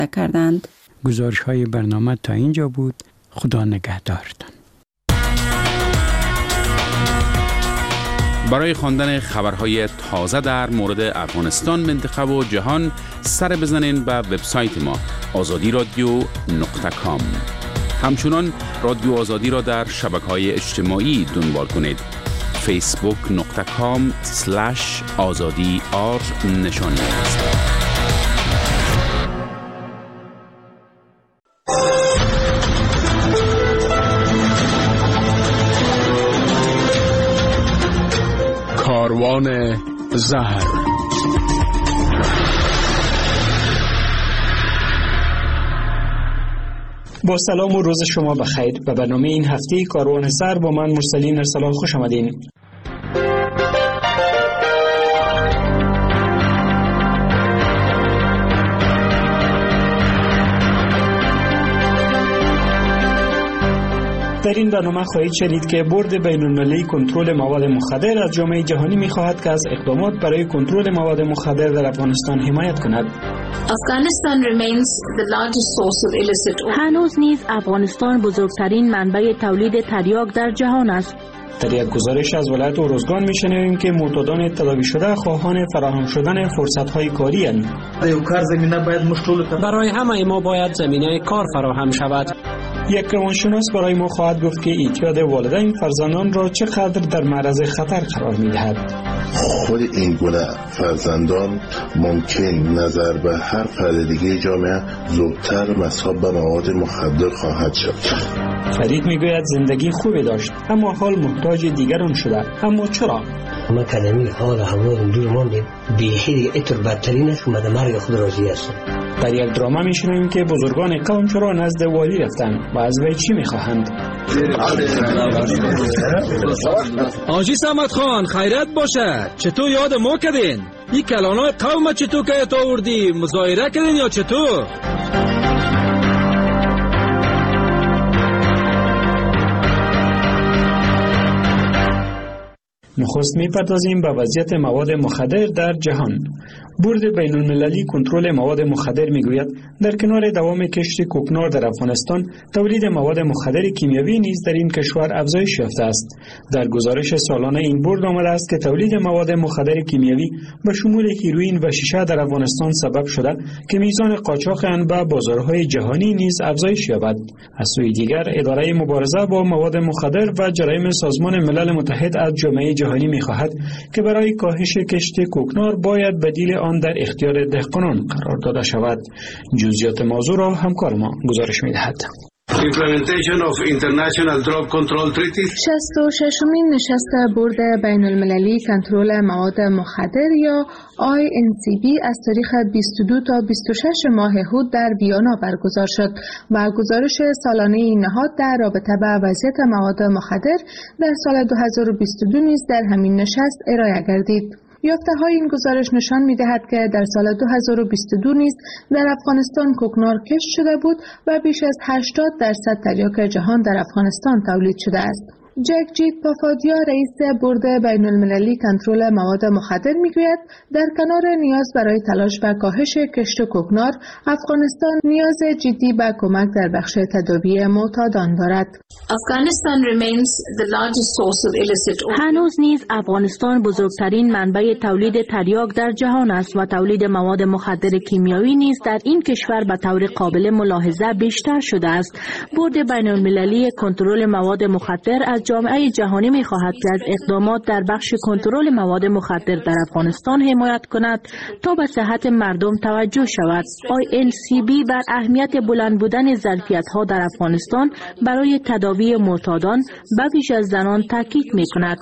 دریافت کردند. گزارش‌های برنامه تا اینجا بود. خدا نگهدارتان. برای خواندن خبرهای تازه در مورد افغانستان، منطقه و جهان سر بزنین به وبسایت ما azadi.com. همچنان رادیو آزادی را در شبکه‌های اجتماعی دنبال کنید. facebook.com/azadi_r نشانی است. کاروان زهر. با سلام و روز شما بخیر. به برنامه این هفته کاروان زهر با من مرسلین ارسلان خوش آمدین. در این برنامه خواهید شنید که بورد بین‌المللی کنترل مواد مخدر از جامعه جهانی می‌خواهد که از اقدامات برای کنترل مواد مخدر در افغانستان حمایت کند. هنوز نیز افغانستان بزرگترین منبع تولید تریاک در جهان است. در یک گزارش از ولایت اروزگان می‌شنویم که معتادان تداوی شده خواهان فراهم شدن فرصت‌های کاری اند. برای همه ما باید زمینه کار فراهم شود. یک روانشناس برای ما خواهد گفت که اعتیاد والدین فرزندان را چقدر در معرض خطر قرار می‌دهد. خود این گونه فرزندان ممکن نظر به هر فرد دیگه جامعه زودتر مصاب به مواد مخدر خواهد شد. فرید میگوید زندگی خوبی داشت اما حال محتاج دیگران شده. اما چرا؟ ما کلمی حال همون دور ماندیم بیخیلی اتر بدترینش اومده مرگ خود راضی هستن. در یک دراما میشنویم که بزرگان قوم چرا نزد والی رفتن و از وی چی میخواهند. آجی سمت خان خیرت باشه. چطور یاد ما کردین؟ این کلانای قوم چطور که تا آوردی؟ مظاهره کردین یا چطور؟ نخست میپردازیم به وضعیت مواد مخدر در جهان. بورد بین‌المللی کنترل مواد مخدر میگوید در کنار دوام کشت کوکنار در افغانستان، تولید مواد مخدر کیمیاوی نیز در این کشور افزایش یافته است. در گزارش سالانه این بورد آمده است که تولید مواد مخدر کیمیاوی به شمول هیروئین و شیشه در افغانستان سبب شده که میزان قاچاق آن به بازارهای جهانی نیز افزایش یابد. از سوی دیگر، اداره مبارزه با مواد مخدر و جرایم سازمان ملل متحد از جامعه جهانی می‌خواهد که برای کاهش کشت کوکنار باید بدیل آن در اختیار دهقانان قرار داده شود. جزئیات موضوع را همکار ما گزارش می‌دهد. Implementation of International Drug Control Treaties. 66مین نشست بورد بین المللی کنترل مواد مخدر یا INCB از تاریخ 22 تا 26 ماه هود در ویانا برگزار شد و گزارش سالانه این نهاد در رابطه با وضعیت مواد مخدر در سال 2022 نیز در همین نشست ارائه گردید. یافته‌های این گزارش نشان می‌دهد که در سال 2022 نیز در افغانستان کوکنار کشت شده بود و بیش از 80% تریاک جهان در افغانستان تولید شده است. جگجیت پافادیا رئیس بورد بین المللی کنترل مواد مخدر میگوید در کنار نیاز برای تلاش به کاهش کشت کوکنار، افغانستان نیاز جدی به کمک در بخش تداوی معتادان دارد. هنوز نیز افغانستان بزرگترین منبع تولید تریاک در جهان است و تولید مواد مخدر کیمیاوی نیز در این کشور به طور قابل ملاحظه بیشتر شده است. بورد بین المللی کنترل مواد مخدر از جامعه جهانی می‌خواهد که از اقدامات در بخش کنترل مواد مخدر در افغانستان حمایت کند تا به صحت مردم توجه شود. INCB بر اهمیت بلند بودن ظرفیت‌ها در افغانستان برای تداوی معتادان به ویژه زنان تاکید می‌کند.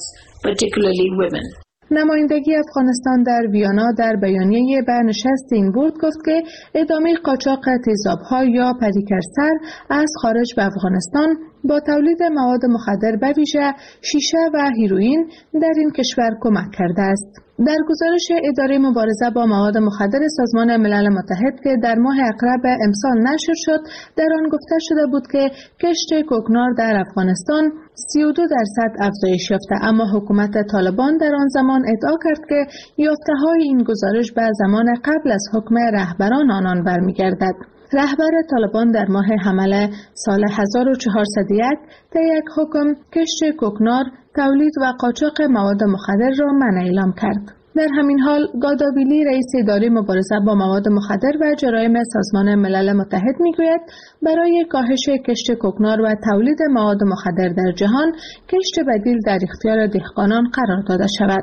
نمایندگی افغانستان در ویانا در بیانیه به نشست این بورد گفت که ادامه قاچاق تیزاب‌ها یا پریکرسر از خارج به افغانستان با تولید مواد مخدر به ویژه شیشه و هیروئین در این کشور کمک کرده است. در گزارش اداره مبارزه با مواد مخدر سازمان ملل متحد که در ماه اقرب امسال نشر شد، در آن گفته شده بود که کشت کوکنار در افغانستان 32% افزایش یافته، اما حکومت طالبان در آن زمان ادعا کرد که یافته‌های این گزارش به زمان قبل از حکم رهبران آنان برمیگردد. رهبر طالبان در ماه حمل سال 1401 طی یک حکم کشت کوکنار، تولید و قاچاق مواد مخدر را منع اعلام کرد. در همین حال گاداویلی رئیس اداره مبارزه با مواد مخدر و جرایم سازمان ملل متحد میگوید برای کاهش کشت کوکنار و تولید مواد مخدر در جهان کشت بدیل در اختیار دهقانان قرار داده شود.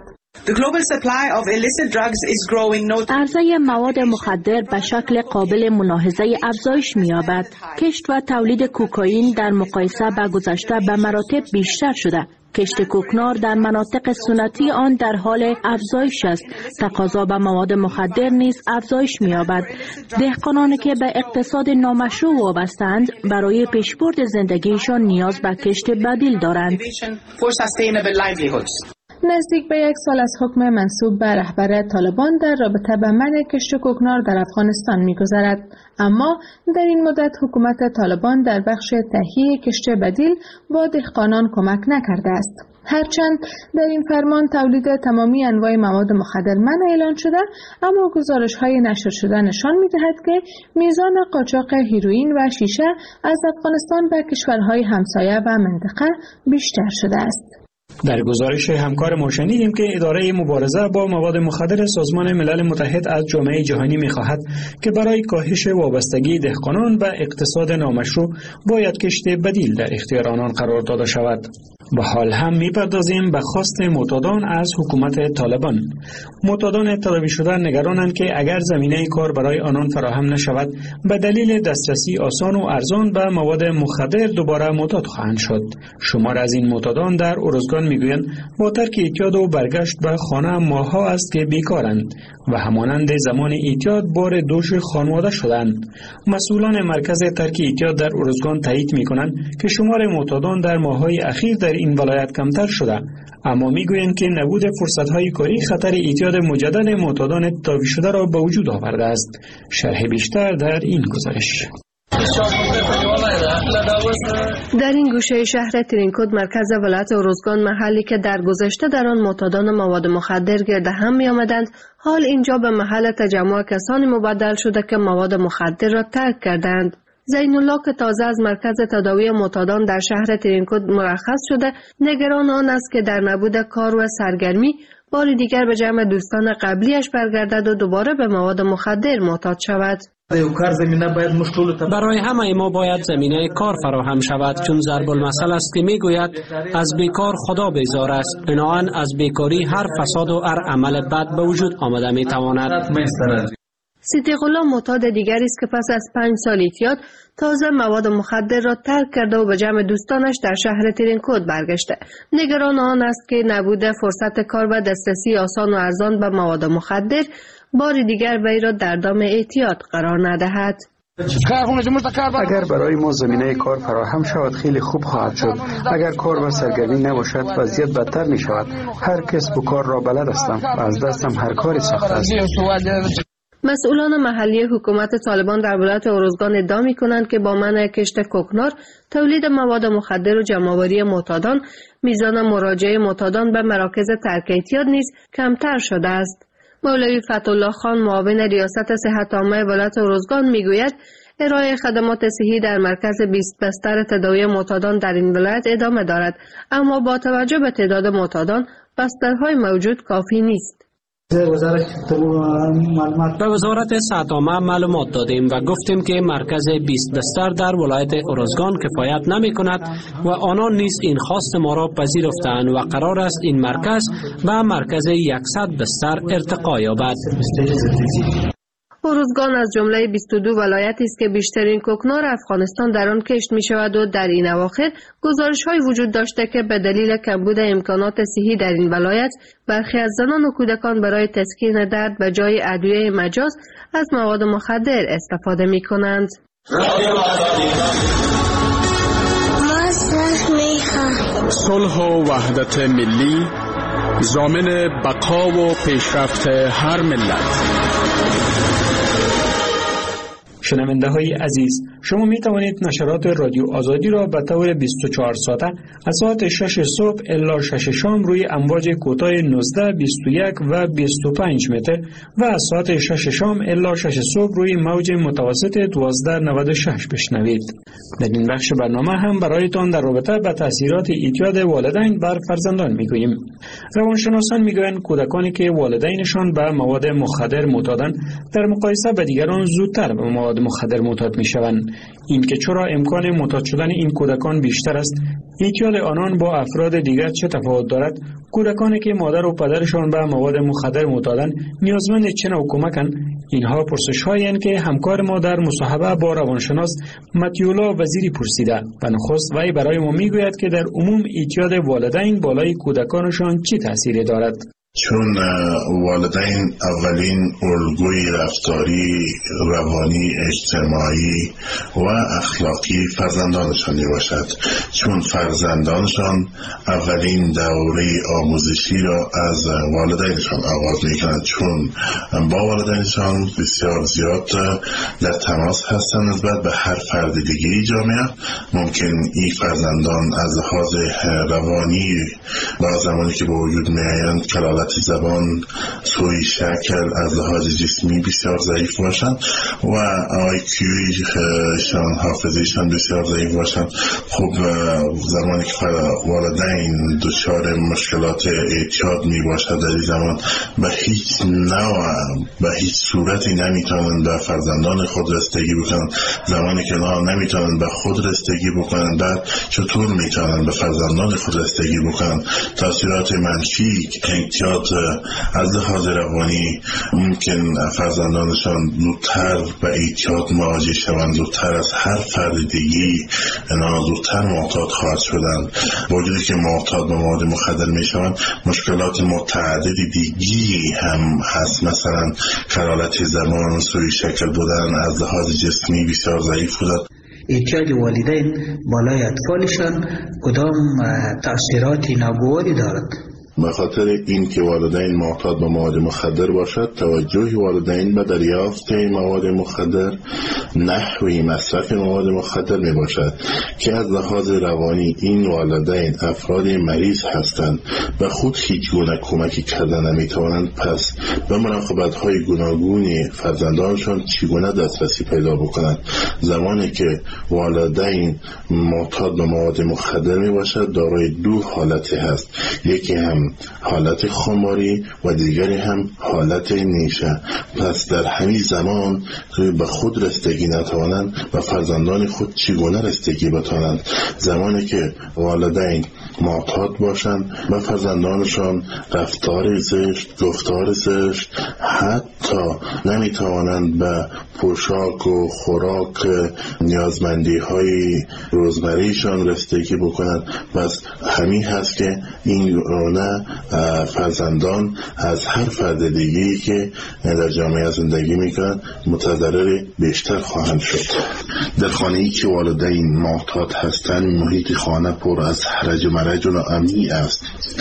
عرضه مواد مخدر به شکل قابل ملاحظه افزایش می‌یابد. کشت و تولید کوکائین در مقایسه با گذشته به مراتب بیشتر شده. کشت کوکنار در مناطق سنتی آن در حال افزایش است. تقاضا به مواد مخدر نیز افزایش می‌یابد. دهقانانی که به اقتصاد نامشروع وابسته‌اند برای پیشبرد زندگیشان نیاز به کشت بدیل دارند. نزدیک به 1 سال از حکم منسوب به رهبر طالبان در رابطه با منع کشت کوکنار در افغانستان می‌گذرد، اما در این مدت حکومت طالبان در بخش تهیه کشت بدیل با دهقانان کمک نکرده است. هرچند در این فرمان تولید تمامی انواع مواد مخدر منع اعلان شده، اما گزارش‌های نشر شده نشان می‌دهد که میزان قاچاق هیروئین و شیشه از افغانستان به کشورهای همسایه و منطقه بیشتر شده است. در گزارش همکار ما شنیدیم که اداره مبارزه با مواد مخدر سازمان ملل متحد از جامعه جهانی می‌خواهد که برای کاهش وابستگی دهقانان به اقتصاد نامشروع باید کشت بدیل در اختیار آنان قرار داده شود. به حال هم می‌پردازیم به خواست معتادان از حکومت طالبان. معتادان تداوی شده نگرانند که اگر زمینه کار برای آنان فراهم نشود به دلیل دسترسی آسان و ارزان به مواد مخدر دوباره معتاد خواهند شد. شمار از این معتادان در ارزگان میگویند با ترک اعتیاد و برگشت به خانه ماه‌ها است که بیکارند و همانند زمان اعتیاد بار دوش خانواده شدند. مسئولان مرکز ترک اعتیاد در ارزگان تایید می‌کنند که شمار معتادان در ماه‌های اخیر در این ولایت کمتر شده، اما میگویند که نبود فرصت‌های کاری خطر اعتیاد مجدد معتادان تداوی شده را به وجود آورده است. شرح بیشتر در این گزارش. در این گوشه شهر ترینکود مرکز ولایت ارزگان، محلی که در گذشته در آن معتادان مواد مخدر گرد هم می آمدند، حال اینجا به محل تجمع کسانی مبدل شده که مواد مخدر را ترک کردند. زین الله که تازه از مرکز تداوی معتادان در شهر ترینکود مرخص شده، نگران آن است که در نبود کار و سرگرمی بار دیگر به جمع دوستان قبلیش برگردد و دوباره به مواد مخدر معتاد شود. برای همه ما باید زمینه کار فراهم شود، چون ضرب المثل است که میگوید از بیکار خدا بیزار است. بنابراین از بیکاری هر فساد و هر عمل بد به وجود آمده میتواند. صدیق الله معتاد دیگری است که پس از 5 سال اعتیاد تازه مواد مخدر را ترک کرده و به جمع دوستانش در شهر ترینکود برگشته. نگران آن است که نبود فرصت کار و دسترسی آسان و ارزان به مواد مخدر بار دیگر وی را در دام اعتیاد قرار ندهد. اگر برای ما زمینه کار فراهم شود خیلی خوب خواهد شد. اگر کار و سرگرمی نباشد وضعیت بدتر می شود. هر کسب و کار را بلد هستم و از دستم هر کاری ساخته است. مسئولان محلی حکومت طالبان در ولایت ارزگان ادعا می‌کنند که با منع کشت کوکنار، تولید مواد مخدر و جمع‌آوری معتادان، میزان مراجعه معتادان به مراکز ترک اعتیاد نیز کمتر شده است. مولوی فتح‌الله خان، معاون ریاست صحت عامه ولایت ارزگان میگوید ارائه خدمات صحی در مرکز 20 بستر تداوی معتادان در این ولایت ادامه دارد، اما با توجه به تعداد معتادان بسترهای موجود کافی نیست. به وزارت صحت عامه معلومات دادیم و گفتیم که مرکز 20 بستر در ولایت ارزگان کفایت نمی کند و آنان نیز این خواست ما را پذیرفتند و قرار است این مرکز به مرکز 100 بستر ارتقا یابد. ارزگان از جمله 22 ولایتی است که بیشترین کوکنار افغانستان در آن کشت می شود و در این اواخر گزارش‌های وجود داشته که به دلیل کمبود امکانات صحی در این ولایت برخی از زنان و کودکان برای تسکین درد به جای ادویه مجاز از مواد مخدر استفاده می کنند. صلح و وحدت ملی ضامن بقا و پیشرفت هر ملت. شنونده های عزیز، شما می توانید نشرات رادیو آزادی را به طور 24 ساعته از ساعت 6 صبح الی 6 شام روی امواج کوتاه 19، 21 و 25 متر و از ساعت 6 شام الی 6 صبح روی موج متوسط 1296 بشنوید. در این بخش برنامه هم برایتان در رابطه با تاثیرات اعتیاد والدین بر فرزندان میگوییم. روانشناسان میگویند کودکانی که والدینشان به مواد مخدر معتادند در مقایسه با دیگران زودتر به مواد مخدر معتاد میشوند. این که چرا امکان معتاد شدن این کودکان بیشتر است، اعتیاد آنان با افراد دیگر چه تفاوت دارد، کودکانی که مادر و پدرشان به مواد مخدر معتادند نیازمند چه نوع کمکند، اینها پرسش‌هایی است که همکار ما در مصاحبه با روانشناس متیولا وزیری پرسیده و نخست وی برای ما میگوید که در عموم اعتیاد والدین بالای کودکانشان چه تأثیری دارد. چون والدین اولین الگوی رفتاری، روانی، اجتماعی و اخلاقی فرزندانشان می باشد، چون فرزندانشان اولین دوره آموزشی را از والدینشان آغاز می کنند، چون با والدینشان بسیار زیاد در تماس هستند نسبت به هر فرد دیگری جامعه. ممکن این فرزندان از لحاظ روانی با زمانی که به وجود می آیند کلالت زبان، سوی شکل، از لحاظ جسمی بسیار ضعیف باشند و آیکیوشان، حافظهشان بسیار ضعیف باشند. خب زمانی که والدین دچار مشکلات اعتیاد می باشد، در این زمان به هیچ نوع، به هیچ صورتی نمیتونند به فرزندان خود رسیدگی بکنند. زمانی که نمیتونند به خود رسیدگی بکنند، بعد چطور میتونند به فرزندان خود رسیدگی بکنند؟ تاثیرات منفی اعتیاد از لحاظ روانی ممکن فرزندانشان زودتر به اعتیاد مواجه شوند، زودتر از هر فرد دیگری زودتر معتاد خواهد شدند. با وجودی که معتاد به مواد مخدر می شوند، مشکلات متعددی دیگری هم هست، مثلا کلالت زبان، سوی شکل بودن، از لحاظ جسمی بسیار ضعیف بودن. اعتیاد والدین بالای اطفالشان کدام تأثیراتی ناگواری دارد؟ به خاطر این که والدین معتاد به مواد مخدر باشد، توجه والدین به دریافت مواد مخدر، نحوی مصرف مواد مخدر می باشد که از لحاظ روانی این والدین افراد مریض هستند و خود هیچ گونه کمکی کردن نمی توانند، پس به مراقبت های گوناگون فرزندانشان چگونه دسترسی پیدا بکنند. زمانی که والدین معتاد به مواد مخدر می باشد، دارای دو حالت هست، یکی هم حالت خماری و دیگری هم حالت نیشه. پس در همین زمان به خود رسیدگی نتوانند و فرزندان خود چگونه رسیدگی بتوانند؟ زمانی که والدین معتاد باشند و فرزندانشان رفتار زشت، گفتار زشت، حتی نمیتوانند به پوشاک و خوراک نیازمندی های روزمرهشان رسیدگی بکنند. پس همین هست که این رونه فرزندان از هر فرد دیگه‌ای که در جامعه زندگی میکنند متضرر بیشتر خواهند شد. در خانه‌ای که والدین معتاد هستند، محیط خانه پر از هرج و مرج و ناامنی است.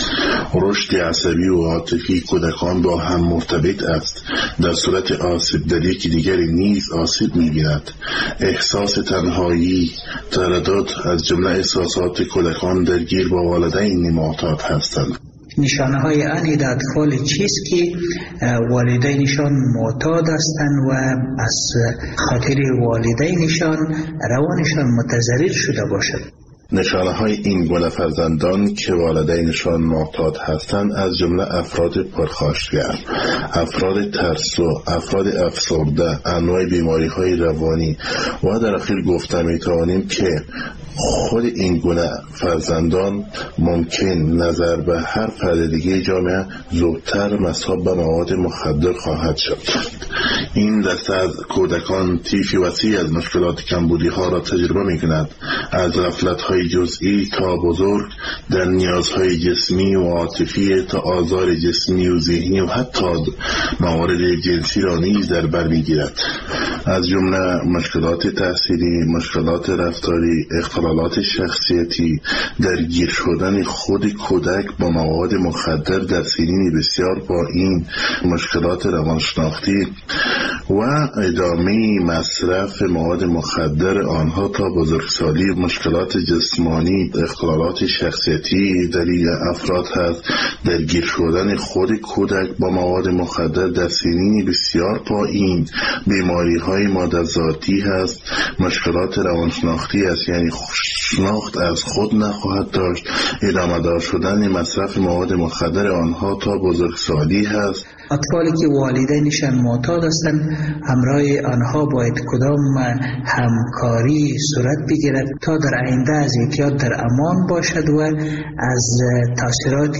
رشد عصبی و عاطفی کودکان با هم مرتبط است. در صورت آسیب در یکی دیگری نیز آسیب می‌بیند. احساس تنهایی، تردد از جمله احساسات کودکان درگیر با والدین معتاد هستند. نشانه های عینی در اطفال چیست که والدینشان معتاد هستند و از خاطر والدینشان روانشان متضرر شده باشد؟ نشانه های این گونه فرزندان که والدینشان معتاد هستند از جمله افراد پرخاشگر، افراد ترسو، افراد افسرده، انواع بیماری های روانی و در اخیر گفته میتوانیم که خود این گونه فرزندان ممکن نظر به هر فرد دیگه جامعه زودتر مصاب به مواد مخدر خواهد شد. این دسته از کودکان طیفی وسیع از مشکلات کمبودی ها را تجربه می کند، از غفلت های جزئی تا بزرگ، در نیازهای جسمی و عاطفی تا آزار جسمی و ذهنی و حتی موارد جنسی را نیز در بر می گیرد. از جمله مشکلات تحصیلی، مشکلات رفتاری، اختلال اختلالات شخصیتی، درگیر شدن خود کودک با مواد مخدر در سنین بسیار پایین، مشکلات روانشناختی و ادامه مصرف مواد مخدر آنها تا بزرگسالی، مشکلات جسمانی، اختلالات شخصیتی دلیل افراد هست، درگیر شدن خود کودک با مواد مخدر در سنین بسیار پایین، بیماری های مادرزادی هست، مشکلات روانشناختی است، یعنی شناخت از خود نخواهد داشت، ادامه دار شدن مصرف مواد مخدر آنها تا بزرگسالی هست. اطفالی که والدینشان معتاد هستند، همراه آنها باید کدام همکاری صورت بگیرد تا در آینده از اعتیاد در امان باشد و از تاثیرات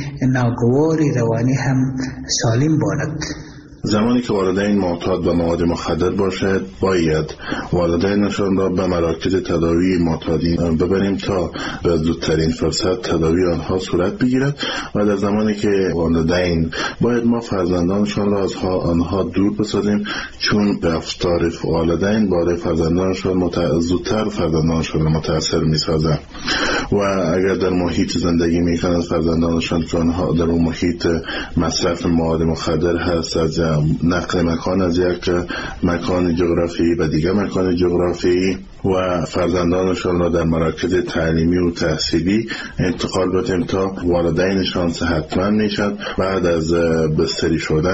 ناگوار روانی هم سالم باشد. زمانی که والدین معتاد به مواد مخدر باشد، باید والدینشان را به مراکز تداوی معتادین ببریم تا به زودترین فرصت تداوی آنها صورت بگیرد و در زمانی که والدین باید ما فرزندانشان را از آنها دور بسازیم، چون رفتار والدین برای فرزندانشان زودتر فرزندانشان را متاثر می‌سازد و اگر در محیط زندگی می‌کنند فرزندانشان که آنها در اون محیط مصرف مواد مخدر هست، از نقل مکان از یک مکان جغرافیایی به دیگر مکان جغرافیایی و فرزندانشان را در مراکز تعلیمی و تحصیلی انتقال بدیم تا والدینشان صحتمند میشن. بعد از بستری شدن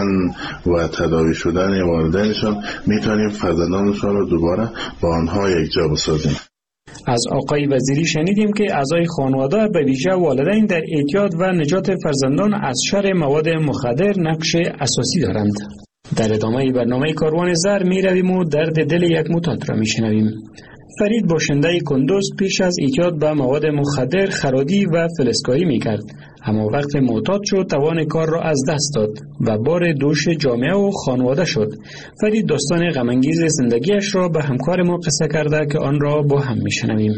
و تداوی شدن والدینشان میتونیم فرزندانشان را دوباره با آنها یک جا بسازیم. از آقای وزیری شنیدیم که اعضای خانواده به ویژه والدین در اعتیاد و نجات فرزندان از شر مواد مخدر نقش اساسی دارند. در ادامه برنامه کاروان زر می رویم و درد دل یک معتاد را می شنویم. فرید باشنده کندوز پیش از اعتیاد به مواد مخدر خرادی و فلزکاری می کرد، اما وقت معتاد شد توان کار را از دست داد و بار دوش جامعه و خانواده شد. فرید داستان غم‌انگیز زندگیش را به همکار ما قصه کرده که آن را با هم می شنویم.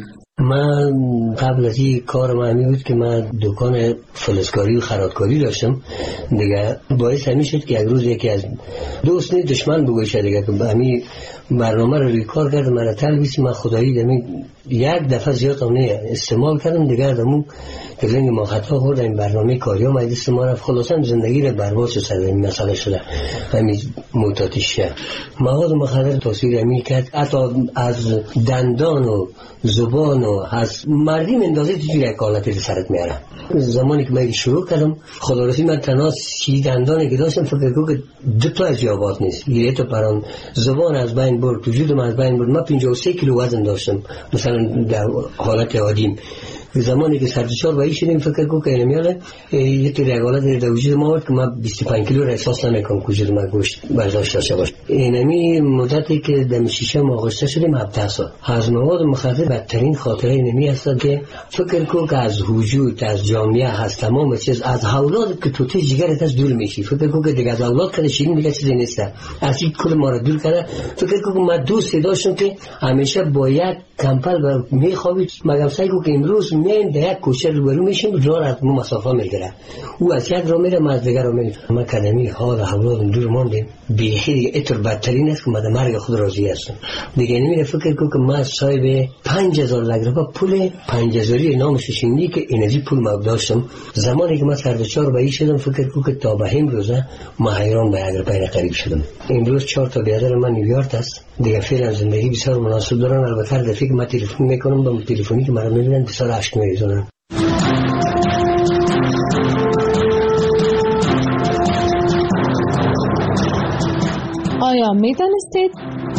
من قبل از این کار من همی بود که من دکان فلزکاری و خرادکاری داشتم دیگه. باعث همی شد که یک روز یکی از دوست نی دشمن بگوشه دیگه که همی برنامه رو روی کار کردم، من تلویسی من خدایی دمی یک دفعه زیاد اونه استعمال کردم دیگه دمو که زنگ ما خطا خورد این برنامه کاری ها ماید استعمال رفت، خلاصا زندگی رو برباد سر این مسئله شده. همی معتادیش شد مواد مخدر تاثیر همی کرد، حتی از دندان و زبان و از مردی مندازه توی یک حالتی سرت میاره. زمانی که من شروع کردم خدا رسی من تنها 30 دندانی که داشتم فکر کنم که 2 تا از یابات نیست، یه تا پران زبان از بین برد، وجودم از بین برد. من 53 کیلو وزن داشتم مثلا در حالت عادیم. زمانی که سردشار بایی شدیم فکر کنم که نمیاله یه طور یک حالت در وجود ما بود که من 25 کیلو را احساس نمیکنم که وجود من گوشت برداشت داشته باشه. اینمی مدتی که در 6 آگوست شدیم 17 سال. از مواد مخدر بدترین خاطره اینمی هست که فکر کنم که از وجود از جامعه هست تمام چیز از اولاد که تو جگرت از دور میشی. فکر کنم که دیگه از اولاد کده شیرین دیگه چیزی نیست. از این کل ما را دور کرده. فکر کنم من دوستی داشتم که همیشه با یک کمپل میخوابید مگم سعی کنم که امروز من در یک کوچه روبرو میشیم راه از ما مسافه میگیره، او از یک راه میره من از دیگر راه میرم. ما کدمی حال اولادم دور ماندیم بیخی دیگه اتر بدترین است که من در مرگ خود راضی هستم دیگه. نمیره فکر کنم که من صاحب 5000 لگربا پول 5000 نامش شنیدی که اینجی پول ما داشتم. زمانی که من سردچار بایی شدم فکر کنم که تا به امروزه ما حیران به اگر پیر قریب شدم. امروز 4 تا برادر من نیویورک است دیگه. فعلا زندگی بسیار مناسب دارن، البته هر دفعه که من تلفن میکنم با تلفنی که مرا میبینن بسیار عشق میریزونن. آیا میدانستید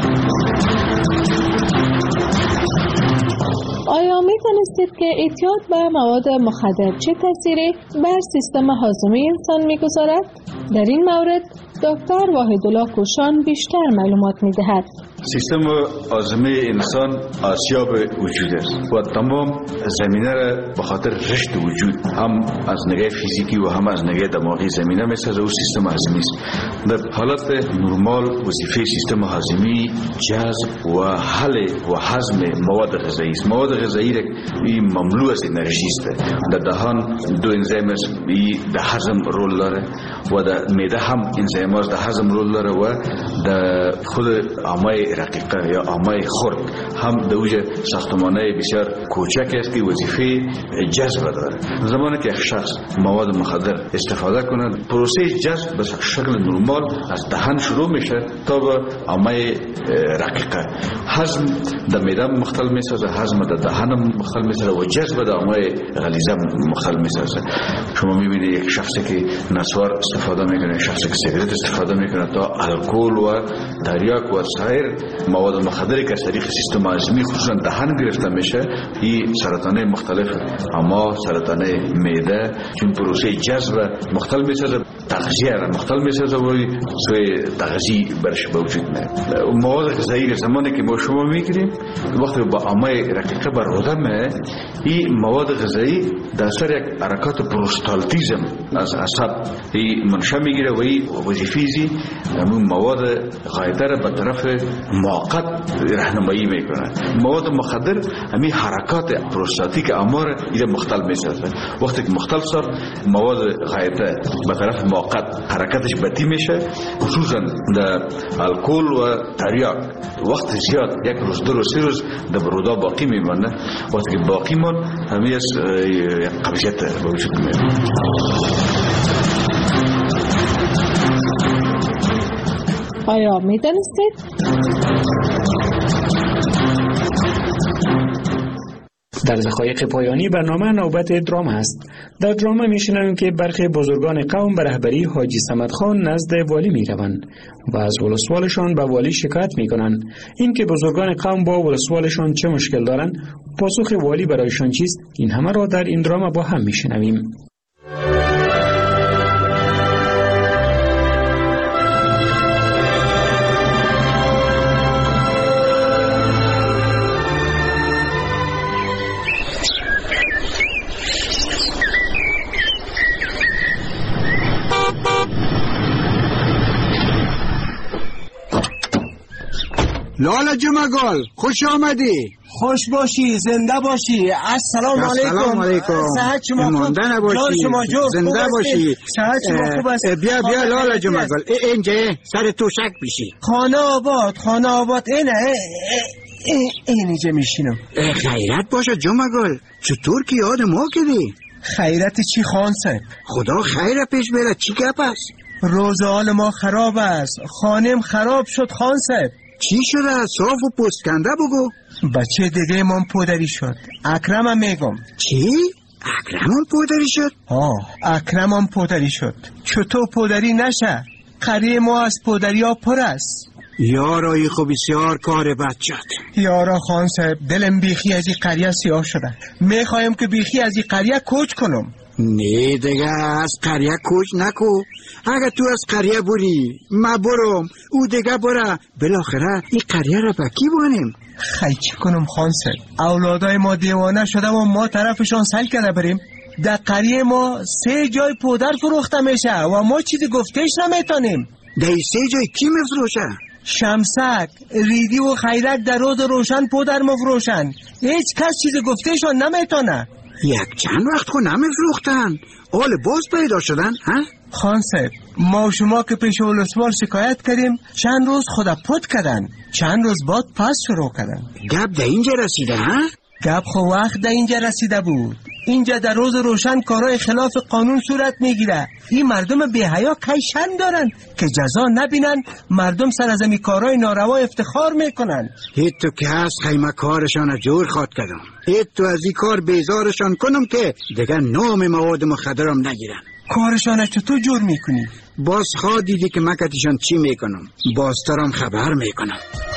که اعتیاد به مواد مخدر چه تأثیری بر سیستم هاضمه انسان میگذارد؟ در این مورد دکتر وحیدالله کوشان بیشتر معلومات میدهد. سیستم هاضمه انسان آسیاب وجود است و تمام زمینه را به خاطر رشد وجود هم از نگاه فیزیکی و هم از نگاه دماغی زمینه میسازه و سیستم هاضمه است. در حالت نرمال وظیفه سیستم هاضمه جذب و حل و هضم مواد غذایی است. مواد غذایی را مملو از انرژی است. در دهان 2 انزیم است در هضم رول داره و در معده هم انزیم است در هضم رول داره و در خود آمای رقیقه یا آمای خرد هم دوج ساختمانه بسیار کوچک است که وظیفه جذب داره. زمانی که شخص مواد مخدر استفاده کند، پروسه جذب به شکل نرمال از دهن شروع میشه تا به عمه رقیقه. هضم در معده مختل میسازه، هضم در دهن مختل میسازه و جذب در عمه غلیظه مختل میسازه. شما میبینید یک شخصی که نسوار استفاده میکنه، شخصی که سیگارت استفاده میکنه، تا الکل و تریاک و سایر مواد مخدری که از طریق سیستم هضمی خصوصا دهن گرفته میشه، این سرطانه مختلف اما سرطانه معده چون پروسه جذب مختل میسازه، تغذیه را مختل میسازه و سوی تغذیه برش به وجود میاد. مواد غذایی زمانی که ما شما میگیریم وقتی با عمه رقیقه برآورده، این مواد غذایی در اثر یک حرکات پروستالتیزم از عصب این منشأ میگیره و این وظیفه‌ای همون مواد غایطه را به طرف موقت راهنمایی میکنه. مواد مخدر همین حرکات پروستاتیک امار ایده مختل میسازه. وقتی که مختل شد مواد غایطه به طرف موقت حرکتش بدی میشه، خصوصا در الکل و تریاک وقت زیاد یک روز دو روز سه روز در رودا باقی میمانه. وقتی که باقی مون همین از قبضیت به وجود میاد. آیا میدانستید؟ در دقایق پایانی برنامه نوبت درام است. در درام میشنویم که برخی بزرگان قوم به رهبری حاجی صمد خان نزد والی میروند و از ولسوالشان به والی شکایت میکنند. این که بزرگان قوم با ولسوالشان چه مشکل دارند، پاسخ والی برایشان چیست، این همه را در این درام با هم میشنویم. لالا جمگل خوش آمدی. خوش باشی، زنده باشی. السلام علیکم. السلام علیکم. صحت شما مانده نباشی، زنده باشی. صحت شما خوب است. بیا لالا جمگل اینجا سر توشک بشی. خانه آباد اینجا میشینم. خیرت باشه جمگل، چطور که یاد ما کردی؟ خیرت چی خان صاحب؟ خدا خیر پیش بره. چی گپ است؟ روز حال ما خراب است، خانم خراب شد خان صاحب. چی شده؟ صاف و پوستکنده بگو. بچه دیگه من پدری شد. اکرمم میگم. چی؟ اکرمم پدری شد؟ اکرمم پدری شد. چطور پدری نشه؟ قریه ما از پدری ها پر است. یارایی خب بسیار کار بد شد. یارا خان صاحب دلم بیخی از این قریه سیاه شده. میخوایم که بیخی از این قریه کوچ کنم. نه دیگه از قریه کوچ نکو. اگه تو از قریه بری ما برم او دیگه بره، بالاخره این قریه را بکی بانیم. خی چی کنم خان صاحب؟ اولادای ما دیوانه شده و ما طرفشان سل کرده بریم. در قریه ما 3 جای پودر فروخته میشه و ما چیزی گفتش نمیتونیم. در 3 جای کی مفروشه؟ شمسک، ریدی و خیرک در روز روشن پودر مفروشن. هیچ کس چیزی گفتشان نمیتونه. یک چند وقت خو نمیفروختن، حال باز پیدا شدن ها؟ خان صاحب ما شما که پیش ولسوال شکایت کردیم، چند روز خدا پد کردن، چند روز بعد پس شروع کردن. گپ در اینجا رسیده ها؟ گپ خو وقت در اینجا رسیده بود. اینجا در روز روشن کارهای خلاف قانون صورت میگیره. این مردم بی‌حیا کیشن دارن که جزا نبینن، مردم سر از این کارهای ناروا افتخار میکنن. هیچ تو که هست خیمه کارشان جور خواد کردم. هیچ تو از این کار بیزارشان کنم که دیگه نام مواد مخدرم نگیرن. کارشان چطور جور میکنی؟ باز خواه دیدی که مکتشان چی میکنم، باز ترم خبر میکنم.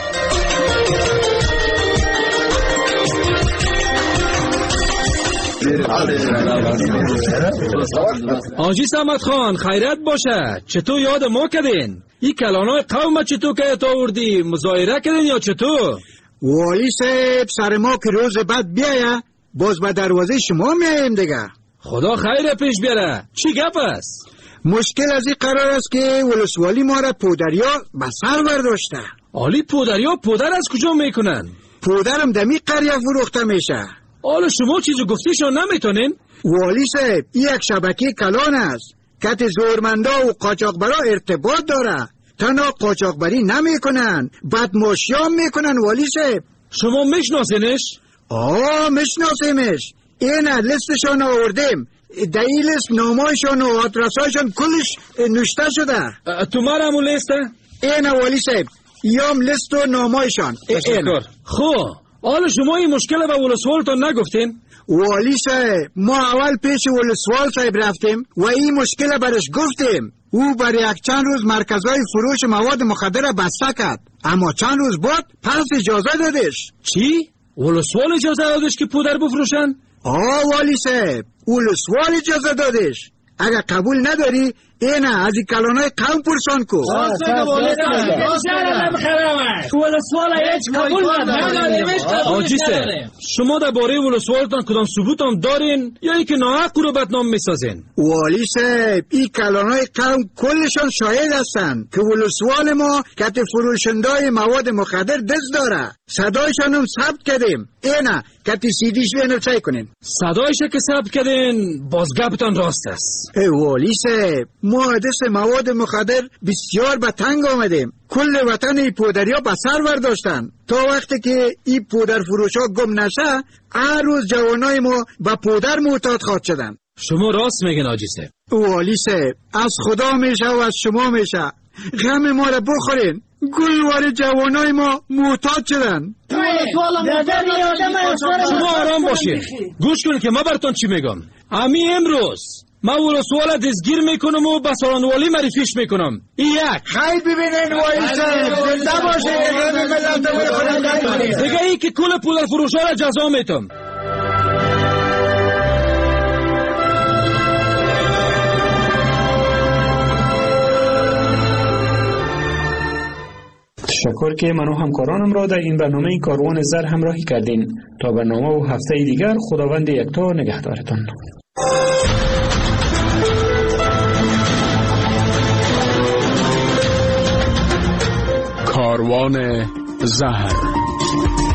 آجی صمد خان خیرت باشه، چطور یاد ما کردین؟ این کلانای قوم چطور که تا آوردی مظاهره کردین یا چطور؟ والی صاحب سر ما که روز بعد بیایه باز به دروازه شما میاییم دیگه. خدا خیر پیش بیاره. چی گپ است؟ مشکل از این قرار است که ولسوالی ما را پودریا به سر برداشته. آلی پودریا پودر از کجا میکنن؟ پودرم دمی قریه فروخته میشه. حالا شما چیزو گفتیشون نمیتونین؟ والی صاحب یک شبکه کلان است که زورمندا و قاچاقبرا ارتباط داره. تنها قاچاقبری نمیکنن، بدماشیام میکنن والی صاحب. شما میشناسینش؟ میشناسیمش. این لیستشان آوردیم. در این لیست نامایشان و آدرسایشان کلش نوشته شده. تو مرمو لیسته؟ این والی صاحب یام لیست و نامایشان. خب حالا شما این مشکل به ولسوالتان نگفتین؟ والی صاحب ما اول پیش ولسوال صاحب رفتیم و این مشکل برش گفتیم. او برای یک چند روز مرکزهای فروش مواد مخدر بسته کرد، اما چند روز بعد پس اجازه دادش. چی؟ ولسوال اجازه دادش که پودر بفروشن؟ والی صاحب ولسوال اجازه دادش. اگر قبول نداری اینه از این کلانای قوم پرسان کو. حاجی صاحب شما در باره ولسوالتان کدام ثبوت هم دارین یا ای که ناحق رو بدنام میسازین؟ والی صاحب این کلانای قوم کلشان شاهد هستن که ولسوال ما کت فروشندای مواد مخدر دست داره. صدایشان هم ثبت کردیم. اینه کت سیدیش بنویسای کنین. صدایش که ثبت کردین باز گپتان راست است. والی صاحب ما حادث مواد مخدر بسیار به تنگ آمدیم. کل وطن ای پودریا به سر برداشتن. تا وقتی که این پودر فروش ها گم نشه هر روز جوانای ما به پودر معتاد خواد شدن. شما راست میگن حاجی صاحب. والی صاحب از خدا میشه و از شما میشه. غم ما را بخورین. گلوار جوانای ما معتاد شدن. شما آرام باشین. گوش کنید که ما براتون چی میگم. امروز ما ولسوال دستگیر میکنم و به سالانوالی معرفیش میکنم. یک خیلی ببینین والی صاحب زنده باشه. دیگه ای که کل پودر فروش ها را جزا میتم. تشکر که من و همکارانم را در این برنامه کاروان زر همراهی کردین. تا برنامه و هفته دیگر خداوند یکتا نگهدارتان. کاروان زهر